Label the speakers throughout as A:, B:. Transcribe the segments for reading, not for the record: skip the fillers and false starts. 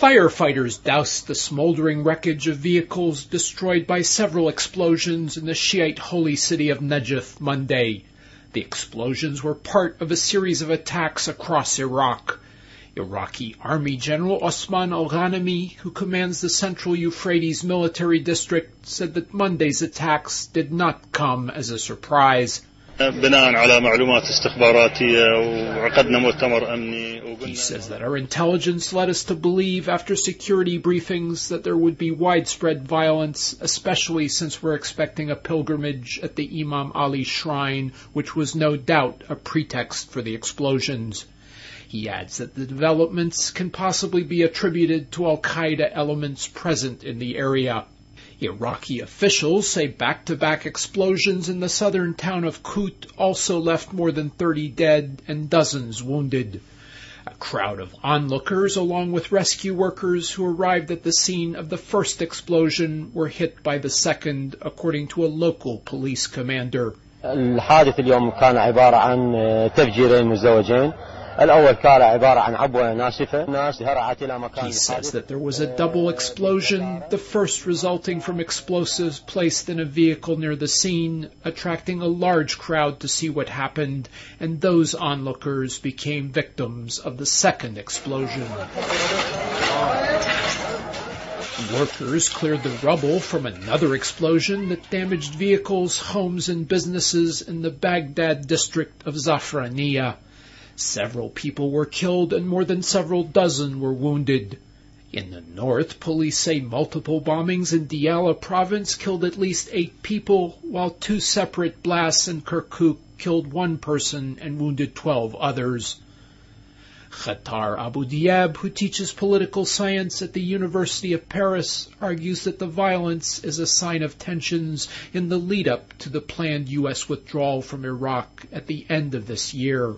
A: Firefighters doused the smoldering wreckage of vehicles destroyed by several explosions in the Shiite holy city of Najaf Monday. The explosions were part of a series of attacks across Iraq. Iraqi Army General Osman al-Ghanimi, who commands the Central Euphrates Military District, said that Monday's attacks did not come as a surprise. He says that our intelligence led us to believe after security briefings that there would be widespread violence, especially since we're expecting a pilgrimage at the Imam Ali shrine, which was no doubt a pretext for the explosions. He adds that the developments can possibly be attributed to al-Qaeda elements present in the area. Iraqi officials say back-to-back explosions in the southern town of Kut also left more than 30 dead and dozens wounded. A crowd of onlookers, along with rescue workers who arrived at the scene of the first explosion, were hit by the second, according to a local police commander.
B: الحادث اليوم كان عبارة عن تفجيرين مزدوجين. He says
A: that there was a double explosion, the first resulting from explosives placed in a vehicle near the scene, attracting a large crowd to see what happened, and those onlookers became victims of the second explosion. Workers cleared the rubble from another explosion that damaged vehicles, homes, and businesses in the Baghdad district of Zafraniya. Several people were killed and more than several dozen were wounded. In the north, police say multiple bombings in Diyala province killed at least 8 people, while 2 separate blasts in Kirkuk killed 1 person and wounded 12 others. Khatar Abu Diab, who teaches political science at the University of Paris, argues that the violence is a sign of tensions in the lead-up to the planned U.S. withdrawal from Iraq at the end of this year.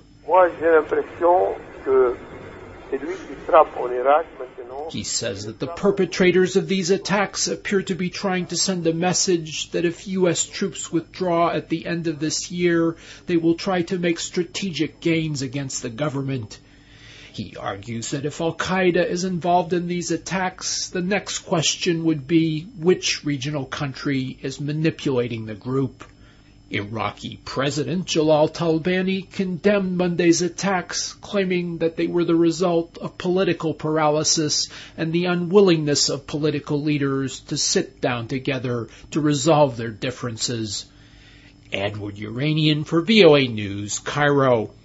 A: He says that the perpetrators of these attacks appear to be trying to send a message that if U.S. troops withdraw at the end of this year, they will try to make strategic gains against the government. He argues that if al-Qaeda is involved in these attacks, the next question would be which regional country is manipulating the group. Iraqi President Jalal Talabani condemned Monday's attacks, claiming that they were the result of political paralysis and the unwillingness of political leaders to sit down together to resolve their differences. Edward Uranian for VOA News, Cairo.